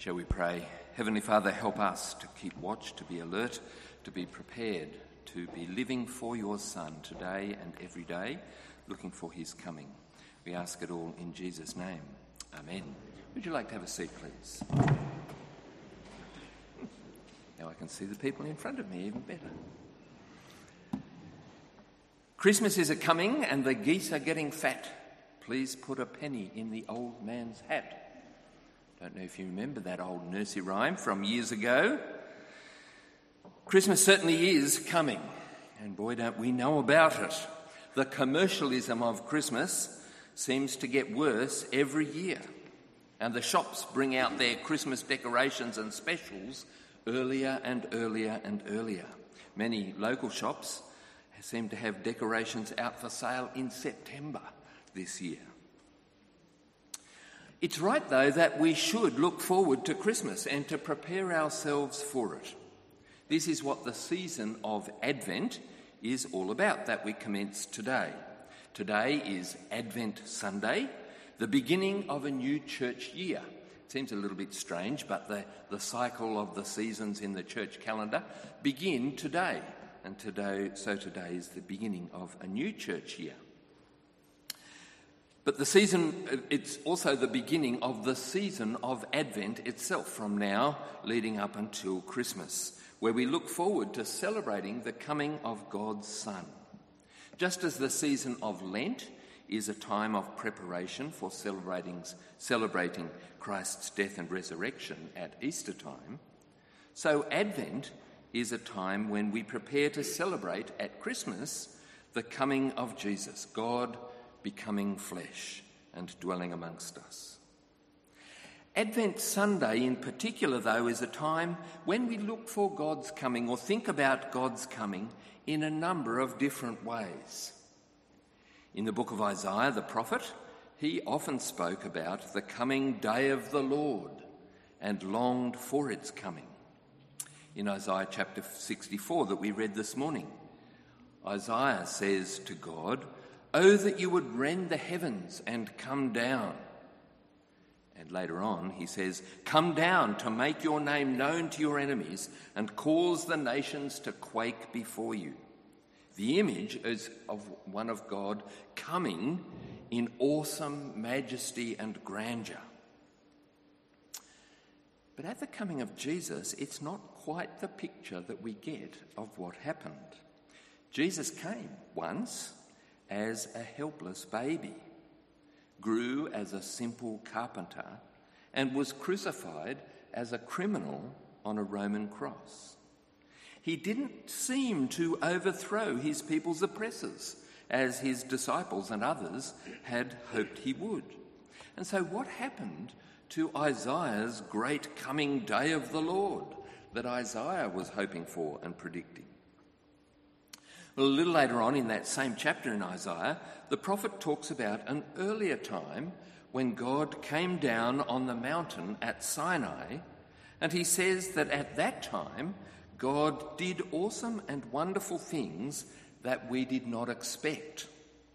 Shall we pray? Heavenly Father, help us to keep watch, to be alert, to be prepared, to be living for your Son today and every day, looking for his coming. We ask it all in Jesus' name. Amen. Would you like to have a seat, please? Now I can see the people in front of me even better. Christmas is a-coming and the geese are getting fat. Please put a penny in the old man's hat. Don't know if you remember that old nursery rhyme from years ago. Christmas certainly is coming, and boy, don't we know about it. The commercialism of Christmas seems to get worse every year, and the shops bring out their Christmas decorations and specials earlier and earlier and earlier. Many local shops seem to have decorations out for sale in September this year. It's right, though, that we should look forward to Christmas and to prepare ourselves for it. This is what the season of Advent is all about, that we commence today. Today is Advent Sunday, the beginning of a new church year. It seems a little bit strange, but the cycle of the seasons in the church calendar begin today. And today is the beginning of a new church year. But it's also the beginning of the season of Advent itself, from now leading up until Christmas, where we look forward to celebrating the coming of God's Son. Just as the season of Lent is a time of preparation for celebrating Christ's death and resurrection at Easter time, so Advent is a time when we prepare to celebrate at Christmas the coming of Jesus, God becoming flesh and dwelling amongst us. Advent Sunday in particular, though, is a time when we look for God's coming or think about God's coming in a number of different ways. In the book of Isaiah, the prophet, he often spoke about the coming day of the Lord and longed for its coming. In Isaiah chapter 64 that we read this morning, Isaiah says to God, "Oh, that you would rend the heavens and come down." And later on he says, "Come down to make your name known to your enemies and cause the nations to quake before you." The image is of one of God coming in awesome majesty and grandeur. But at the coming of Jesus, it's not quite the picture that we get of what happened. Jesus came once as a helpless baby, grew as a simple carpenter, and was crucified as a criminal on a Roman cross. He didn't seem to overthrow his people's oppressors, as his disciples and others had hoped he would. And so what happened to Isaiah's great coming day of the Lord that Isaiah was hoping for and predicting? Well, a little later on in that same chapter in Isaiah, the prophet talks about an earlier time when God came down on the mountain at Sinai, and he says that at that time God did awesome and wonderful things that we did not expect.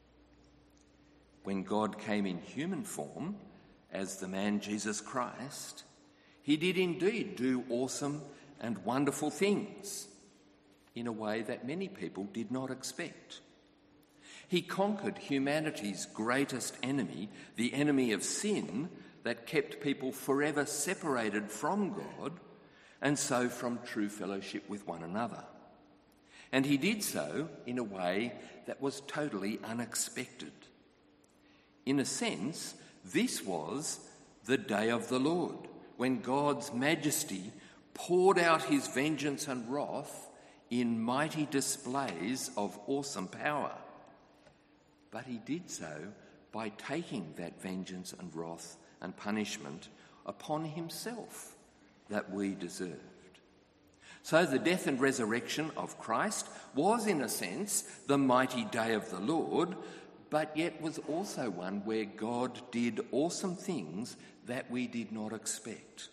When God came in human form as the man Jesus Christ, he did indeed do awesome and wonderful things in a way that many people did not expect. He conquered humanity's greatest enemy, the enemy of sin that kept people forever separated from God and so from true fellowship with one another. And he did so in a way that was totally unexpected. In a sense, this was the day of the Lord, when God's majesty poured out his vengeance and wrath in mighty displays of awesome power. But he did so by taking that vengeance and wrath and punishment upon himself that we deserved. So the death and resurrection of Christ was, in a sense, the mighty day of the Lord, but yet was also one where God did awesome things that we did not expect.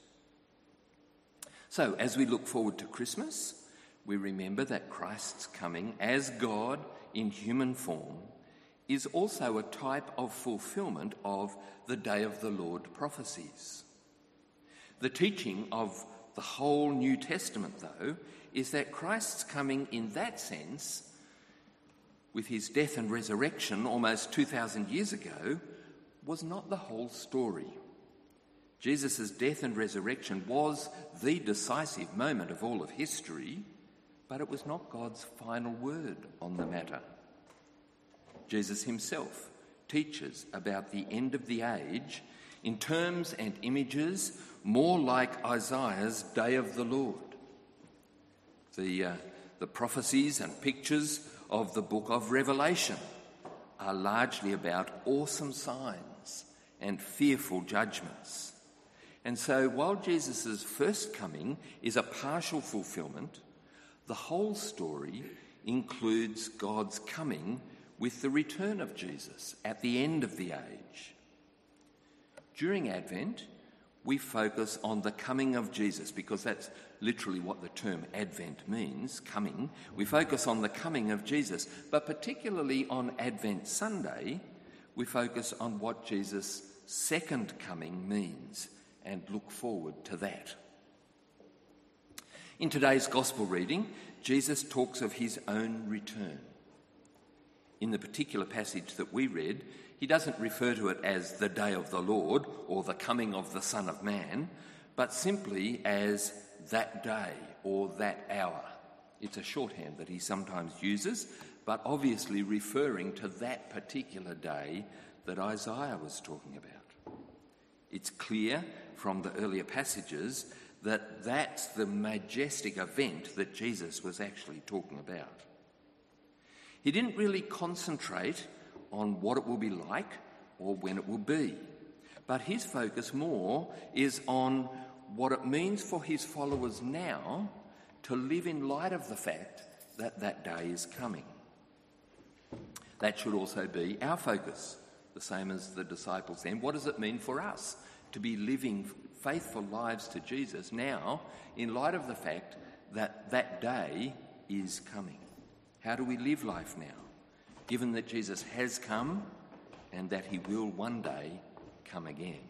So as we look forward to Christmas, we remember that Christ's coming as God in human form is also a type of fulfilment of the Day of the Lord prophecies. The teaching of the whole New Testament, though, is that Christ's coming in that sense, with his death and resurrection almost 2,000 years ago, was not the whole story. Jesus' death and resurrection was the decisive moment of all of history, but it was not God's final word on the matter. Jesus himself teaches about the end of the age in terms and images more like Isaiah's day of the Lord. The prophecies and pictures of the book of Revelation are largely about awesome signs and fearful judgments. And so while Jesus' first coming is a partial fulfilment, the whole story includes God's coming with the return of Jesus at the end of the age. During Advent, we focus on the coming of Jesus, because that's literally what the term Advent means, coming. We focus on the coming of Jesus, but particularly on Advent Sunday, we focus on what Jesus' second coming means and look forward to that. In today's Gospel reading, Jesus talks of his own return. In the particular passage that we read, he doesn't refer to it as the day of the Lord or the coming of the Son of Man, but simply as that day or that hour. It's a shorthand that he sometimes uses, but obviously referring to that particular day that Isaiah was talking about. It's clear from the earlier passages that that's the majestic event that Jesus was actually talking about. He didn't really concentrate on what it will be like or when it will be, but his focus more is on what it means for his followers now to live in light of the fact that that day is coming. That should also be our focus, the same as the disciples then. What does it mean for us to be living faithful lives to Jesus now in light of the fact that that day is coming? How do we live life now, given that Jesus has come and that he will one day come again?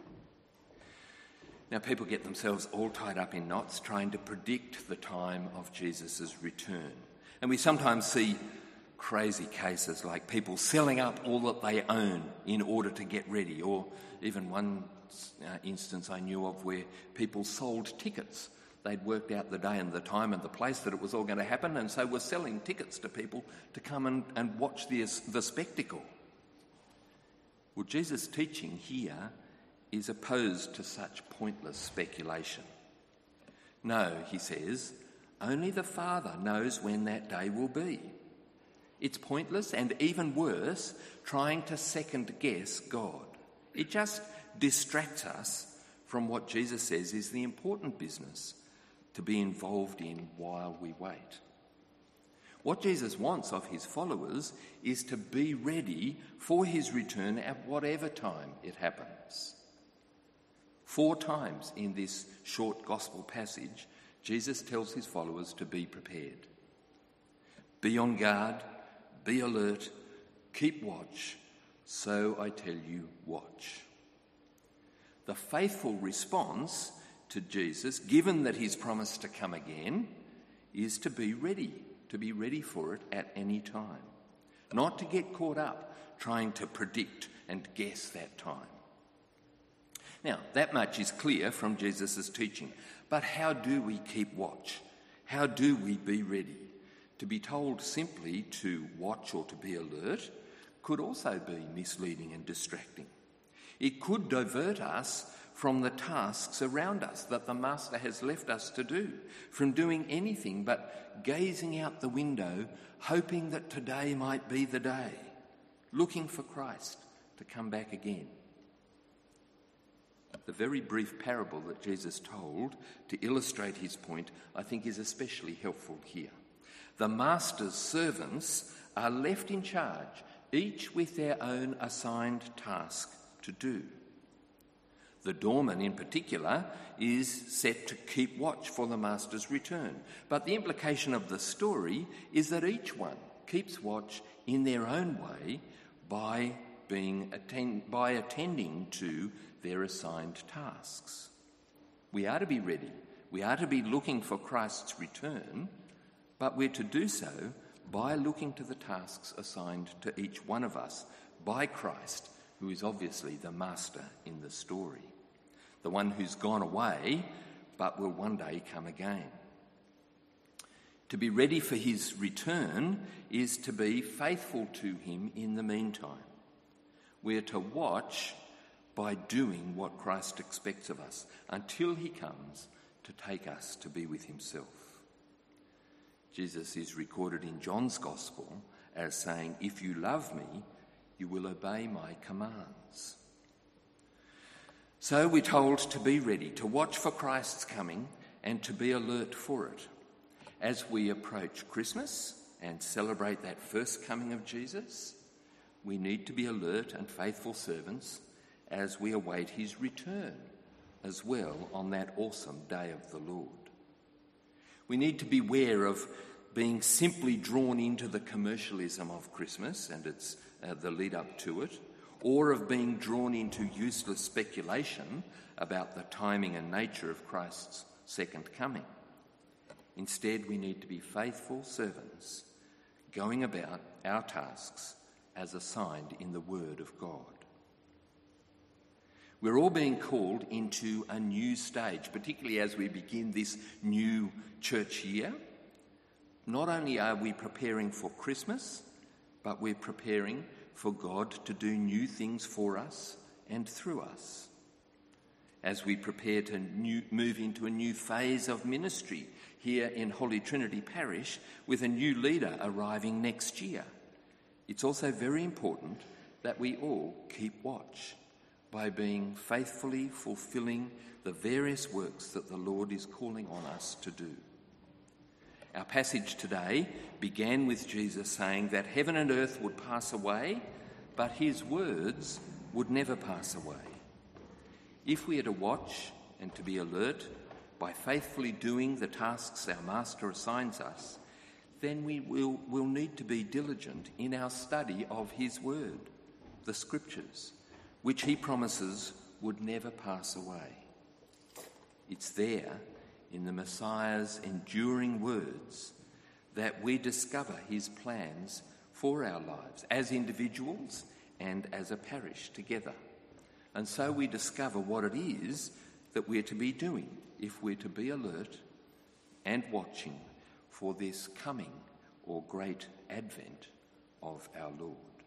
Now, people get themselves all tied up in knots trying to predict the time of Jesus' return. And we sometimes see crazy cases like people selling up all that they own in order to get ready, or even one instance I knew of where people sold tickets. They'd worked out the day and the time and the place that it was all going to happen, and so were selling tickets to people to come and watch the spectacle. Well, Jesus' teaching here is opposed to such pointless speculation. No, he says, only the Father knows when that day will be. It's pointless and even worse trying to second guess God. It just distracts us from what Jesus says is the important business to be involved in while we wait. What Jesus wants of his followers is to be ready for his return at whatever time it happens. 4 times in this short gospel passage, Jesus tells his followers to be prepared. Be on guard, be alert, keep watch, so I tell you, watch. The faithful response to Jesus, given that he's promised to come again, is to be ready for it at any time. Not to get caught up trying to predict and guess that time. Now, that much is clear from Jesus' teaching. But how do we keep watch? How do we be ready? To be told simply to watch or to be alert could also be misleading and distracting. It could divert us from the tasks around us that the Master has left us to do, from doing anything but gazing out the window, hoping that today might be the day, looking for Christ to come back again. The very brief parable that Jesus told to illustrate his point, I think, is especially helpful here. The Master's servants are left in charge, each with their own assigned task to do. The doorman in particular is set to keep watch for the Master's return. But the implication of the story is that each one keeps watch in their own way by attending to their assigned tasks. We are to be ready. We are to be looking for Christ's return, but we're to do so by looking to the tasks assigned to each one of us by Christ, who is obviously the master in the story, the one who's gone away but will one day come again. To be ready for his return is to be faithful to him in the meantime. We're to watch by doing what Christ expects of us until he comes to take us to be with himself. Jesus is recorded in John's Gospel as saying, "If you love me, you will obey my commands." So we're told to be ready, to watch for Christ's coming and to be alert for it. As we approach Christmas and celebrate that first coming of Jesus, we need to be alert and faithful servants as we await his return as well on that awesome day of the Lord. We need to beware of being simply drawn into the commercialism of Christmas and its the lead up to it, or of being drawn into useless speculation about the timing and nature of Christ's second coming. Instead, we need to be faithful servants, going about our tasks as assigned in the Word of God. We're all being called into a new stage, particularly as we begin this new church year. Not only are we preparing for Christmas, but we're preparing for God to do new things for us and through us. As we prepare to move into a new phase of ministry here in Holy Trinity Parish with a new leader arriving next year, it's also very important that we all keep watch by being faithfully fulfilling the various works that the Lord is calling on us to do. Our passage today began with Jesus saying that heaven and earth would pass away, but his words would never pass away. If we are to watch and to be alert by faithfully doing the tasks our Master assigns us, then we'll need to be diligent in our study of his word, the Scriptures, which he promises would never pass away. It's there in the Messiah's enduring words that we discover his plans for our lives as individuals and as a parish together. And so we discover what it is that we're to be doing if we're to be alert and watching for this coming or great advent of our Lord.